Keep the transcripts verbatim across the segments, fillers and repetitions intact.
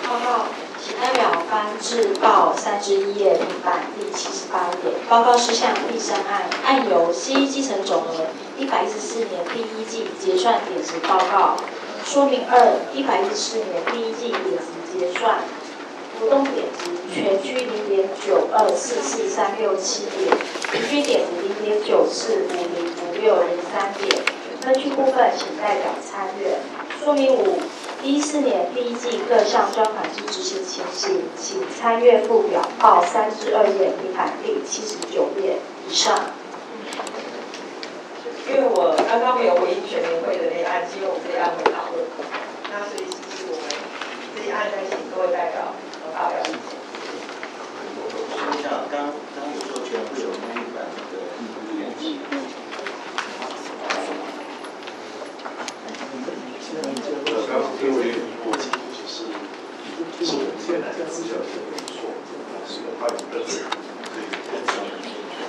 报告，请代表翻至报三之一页平板第七十八页。报告事项第三案，案由西医基层总额一百一十四年第一季结算点值报告。说明二，一百一十四年第一季点值结算，浮动点值全区零点九二四四三六七点，平均点值零点九四五零五六零三点。分区部分，请代表参阅。说明五。一四年第一季各项专款之执行情形，请参阅附表报三至二页平板第七十九页以上。 因为我刚刚没有回应全联会的那一案，是因为我们这一案会讨论，那所以其实我们这一案再请各位代表发表意见。 我说一下，刚刚有说全会有那一版的原籍。 因为我基础就是是我们现在的资料是没错，是有它有认识，可以跟上面。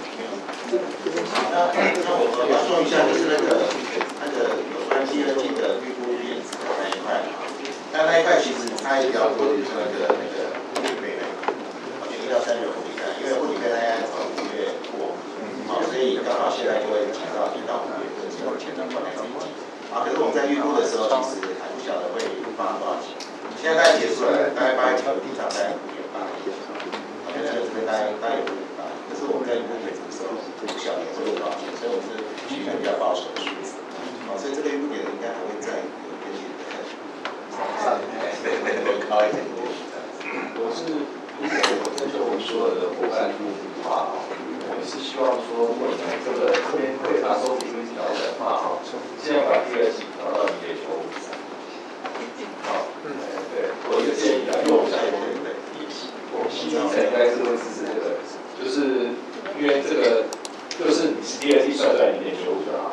那那我我要说一下，就是那个那个有关第二季的预估点子的那一块，那那一块其实它也比较多，就是那个那个护理费的，好像一到三月护理费，因为护理费大家从五月过，好，所以刚好现在就会讲到一到五月的时候，前段过来这一季。啊，可是我们在预估的时候，其实还不晓得会发多少钱。现在大概结束了，大概八月九平常大概五点八，好像这边大概大概有五点八。可是我们在预估点的时候不晓得会有多少钱，所以我们是取一个比较保守的数字。好，所以这个预估点应该还会再有一点点的上，对对对，高一点点。 我是如果我跟着我们所有的伙伴入股的话，我们是希望说，如果你们这个这边会拿收比率调整的话，哈，现在把第二季调到零点九五三。好，对，我一个建议啊，因为我们现在我们我们新基层应该是会支持这个，就是因为这个就是你第二季算出来零点九五就好了。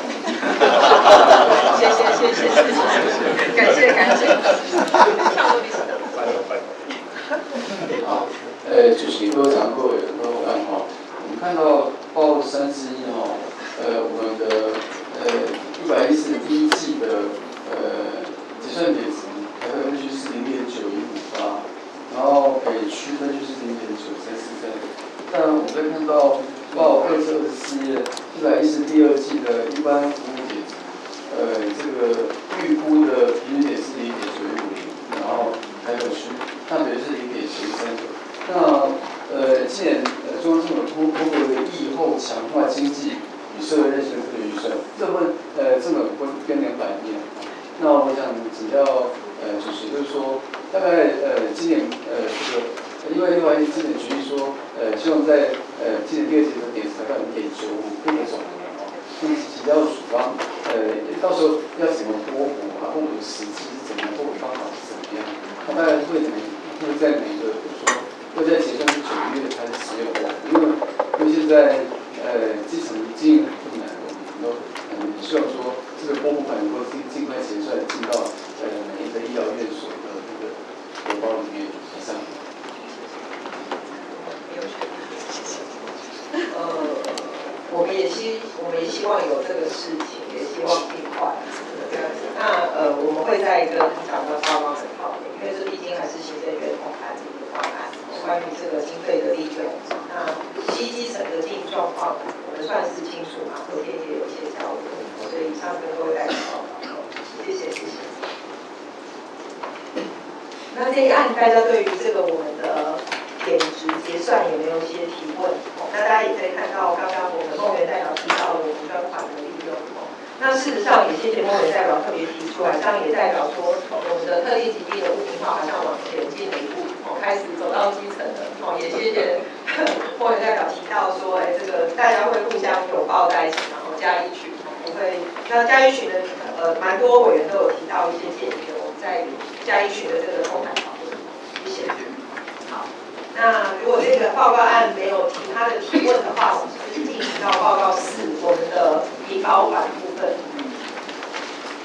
谢谢谢谢谢谢，感谢感谢。 好，呃，主席各位常各位各位伙伴哈，我们看到报三之一哈，呃，我们的呃一百一十第一季的呃结算点值，台北分区是零点九一五八，然后北区分区是零点九三四三。但我们再看到报二至二十四页一百一十第二季的一般服务点值，呃，这个预估的平均点是零点九一五零，然后台北区那北是零点七三九。那呃，既然呃中央政府通通过一个疫后强化经济与社会韧性的特别预算，这份呃这个跟跟两百面。那我想请教呃主席，就是说大概呃今年呃这个，因为另外今年决议说呃希望在呃今年第二季的点达到零点九五，可以总额哦。那么请教署方呃到时候要怎么拨补啊？拨补时机是怎么样？拨补方法是怎么样？那大概会怎么会在每个比如说会在结算是九月还是十月拨补？因为因为现在呃基层经营很困难，我们都很希望说这个拨补款能够尽尽快结算进到呃每一个医疗院所的那个荷包里面以上。 呃，我们也希我们也希望有这个事情，也希望尽快这样子。那呃，我们会在跟长官报告很讨论，因为这毕竟还是行政院通盘的一个方案，关于这个经费的利用。那西基层的经营状况，我们算是清楚嘛，昨天也有一些交流，所以以上跟各位代表报告，谢谢谢谢。那这一案，大家对于这个我们的点值结算有没有一些提问？哦，那大家也可以看到，刚刚我们梦圆代表提到了我们专款的利用。哦，那事实上也谢谢梦圆代表特别提出来，这样也代表说，我们的特定疾病的物品化好像往前进了一步，哦，开始走到基层了。哦，也谢谢梦圆代表提到说，哎，这个大家会互相拥抱在一起，然后加一群，不会。那加一群的呃，蛮多委员都有提到一些建议的，我们在加一群的这个通盘讨论。谢谢。好。那如果这个报告案没有其他的提问的话，我们就进行到报告四，我们的提高版。